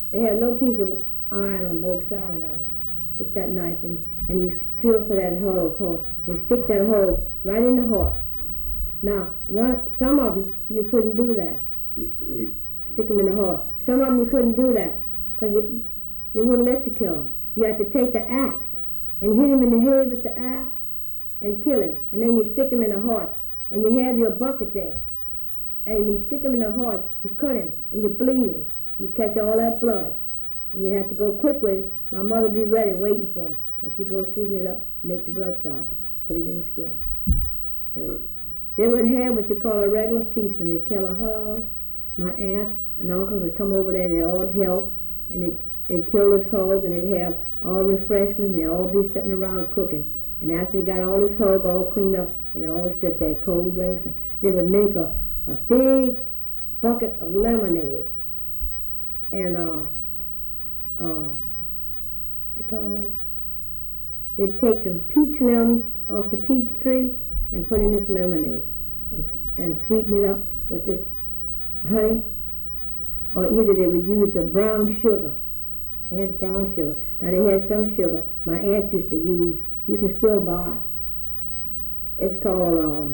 They had a little piece of iron on both sides of it. Stick that knife in, and you feel for that hole. You stick that hole right in the heart. Now, some of them, you couldn't do that. Stick them in the heart. Some of them, you couldn't do that, because they wouldn't let you kill them. You had to take the axe and hit him in the head with the axe and kill him. And then you stick him in the heart, and you have your bucket there. And when you stick him in the heart, you cut him, and you bleed him. You catch all that blood. And you have to go quick with it. My mother would be ready, waiting for it. And she'd go season it up and make the blood sausage. Put it in the skin. They would have what you call a regular feast when they'd kill a hog. My aunt and uncle would come over there and they'd all help. And they'd kill this hog and they'd have all refreshments and they'd all be sitting around cooking. And after they got all this hog all cleaned up, they'd always sit there, cold drinks. And they would make a big bucket of lemonade. And, what you call that? They'd take some peach limbs off the peach tree and put in this lemonade and sweeten it up with this honey, or either they would use the brown sugar. They had brown sugar. Now they had some sugar my aunt used to use. You can still buy it. It's called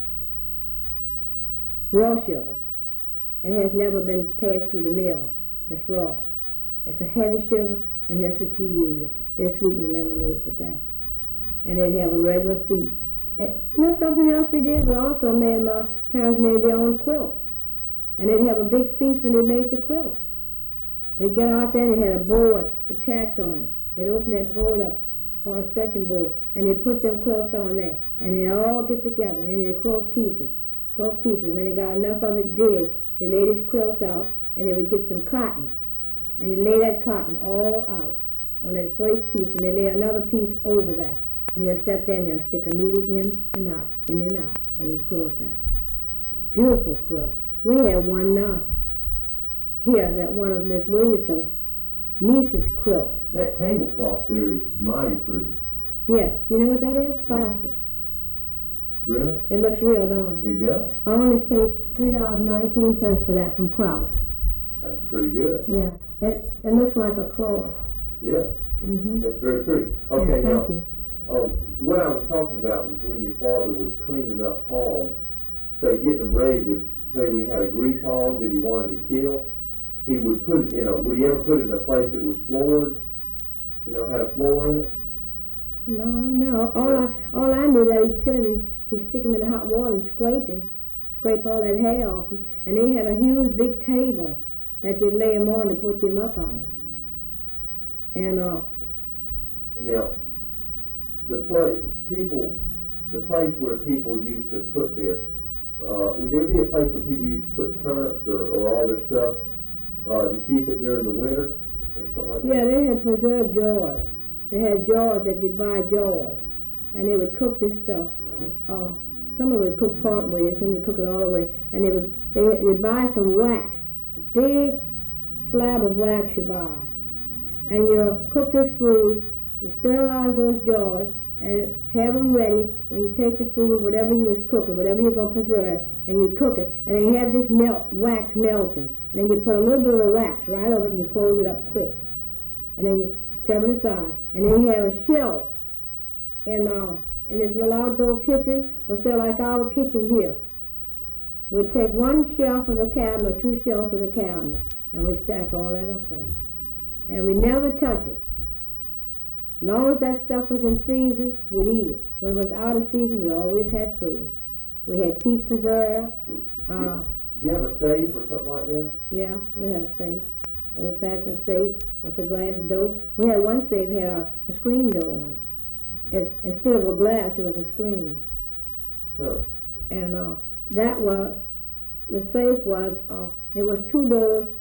raw sugar. It has never been passed through the mill. It's raw. It's a heavy sugar, and that's what you use. They sweeten the lemonades with that. And they'd have a regular feast. And you know something else we did? We also my parents made their own quilts. And they'd have a big feast when they made the quilts. They'd get out there and they had a board with tacks on it. They'd open that board up, called a stretching board, and they'd put them quilts on there. And they'd all get together and they'd quilt pieces. When they got enough of it big, they laid this quilt out and they would get some cotton. And they lay that cotton all out on that first piece, and they lay another piece over that. And they'll sit there and they'll stick a needle in and out, and they quilt that. Beautiful quilt. We have one now here, that one of Miss Williamson's niece's quilt. That tablecloth there is mighty pretty. Yes. You know what that is? Plastic. Really? It looks real, don't it? It does? I only paid $3.19 for that from Kraus. That's pretty good. Yeah. It looks like a cloth. Yeah. Mm-hmm. That's very pretty. Okay, yeah, now, thank you. what I was talking about was when your father was cleaning up hogs, say getting them ready to, say we had a grease hog that he wanted to kill, he would put it in would he ever put it in a place that was floored? You know, had a floor in it? No. All I knew that he'd kill him, he'd stick him in the hot water and scrape all that hair off him. And they had a huge big table that they'd lay him on to put him up on. And now, the place where people used to put their, would there be a place where people used to put turnips or all their stuff to keep it during the winter or something like that? Yeah, they had preserved jars. They had jars that they'd buy jars, and they would cook this stuff. Some of it would cook part way, some would cook it all the way, and they'd buy some wax, a big slab of wax you buy, and you cook this food. You sterilize those jars and have them ready when you take the food, whatever you was cooking, whatever you're going to preserve, and you cook it, and then you have this wax melting, and then you put a little bit of the wax right over it and you close it up quick, and then you set it aside, and then you have a shelf in this little outdoor kitchen, or say like our kitchen here. We'd take one shelf of the cabinet or two shelves of the cabinet, and we stack all that up there, and we never touch it. As long as that stuff was in season, we'd eat it. When it was out of season, we always had food. We had peach preserve. Do you have a safe or something like that? Yeah, we had a safe. Old-fashioned safe with a glass door. We had one safe that had a screen door on it. Instead of a glass, it was a screen. Sure. And the safe was, it was two doors